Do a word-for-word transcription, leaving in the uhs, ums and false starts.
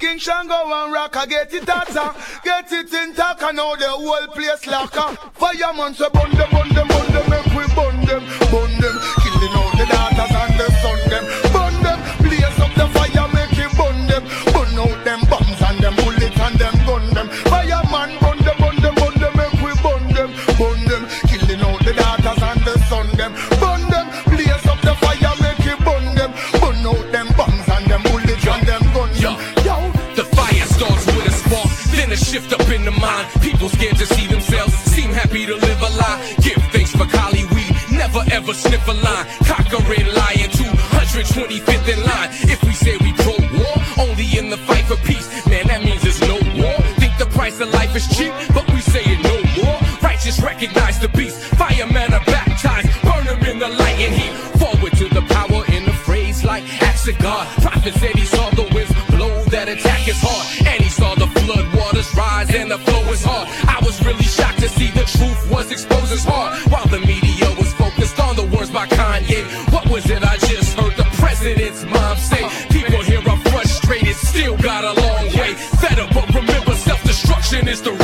King Shango and Rock, I get it hotter. Get it intact, and now the whole place locker. Fireman say bun them, bun them, bun them, make we bun them, bun them. Killing all the daughters and the son them. Bun them, blaze up the fire, make it bun them. Bun out them bombs and them bullets and them gun them. Fireman bun them, bun them, bun them, make we bun them, bun them. Killing all the daughters and the son them. Bun them, blaze up the fire, make it bun them. Bun out them bombs and them bullets and them gun them. Yo, the fire starts with a spark, then a shift up in the mind. People scared to see themselves, seem happy to live a lie. Give thanks for Cali weed, never ever sniff a line. Conquering lion, two hundred twenty-fifth in line. If we say we pro-war, only in the fight for peace, man, that means there's no war. Think the price of life is cheap, but we say it no more. Righteous recognize the beast, firemen are baptized, burn them in the light and heat. Forward to the power in a phrase like acts of God. Prophet said he saw the winds blow, that attack is hard, and he saw the flood waters rise and the flow is hard. I was really shocked to see the truth was exposed as hard, while the media was focused on the words by Kanye. What was it I just heard the president's mom say? People here are frustrated, still got a long way. Fed up, but remember self-destruction is the